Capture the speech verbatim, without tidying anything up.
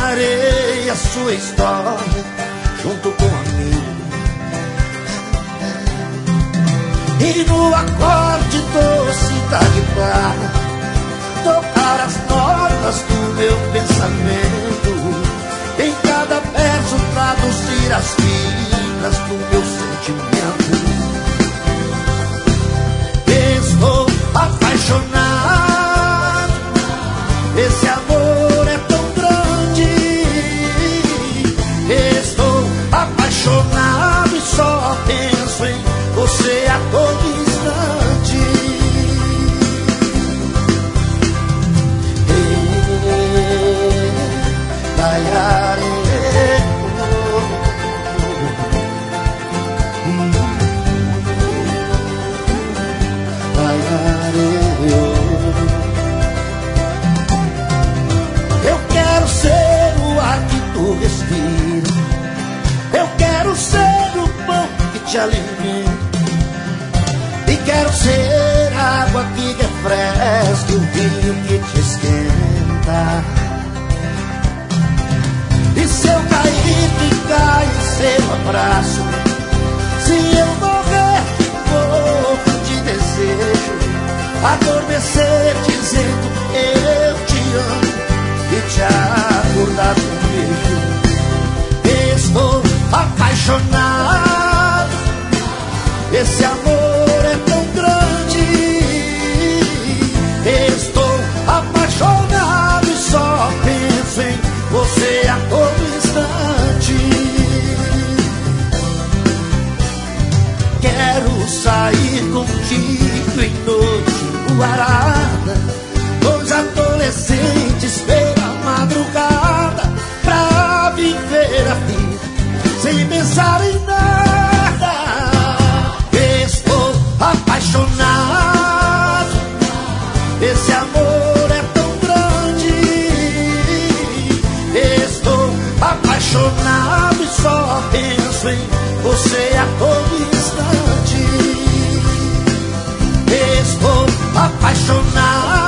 contarei a sua história junto com a minha. E no acorde doce da guitarra tocar as notas do meu pensamento, em cada verso traduzir as fibras do meu sentimento. Estou apaixonado, esse amor é tão grande. Estou apaixonado e só penso em você a todo instante. Eu quero ser o ar que tu respira, eu quero ser o pão que te alimenta, e quero ser a água que refresca, o vinho que te esquenta. E se eu cair, ficar em seu abraço, se eu morrer de pouco de desejo, adormecer dizendo eu te amo e te acordar com um beijo. Estou apaixonado, esse amor é tão grande. Estou apaixonado e só penso em você a todo instante. Quero sair contigo em noite luarada, dois adolescentes pela madrugada, pra viver a vida sem pensar em nada. Estou apaixonado, esse amor é tão grande. Estou apaixonado e só penso em você a todo instante. Estou apaixonado,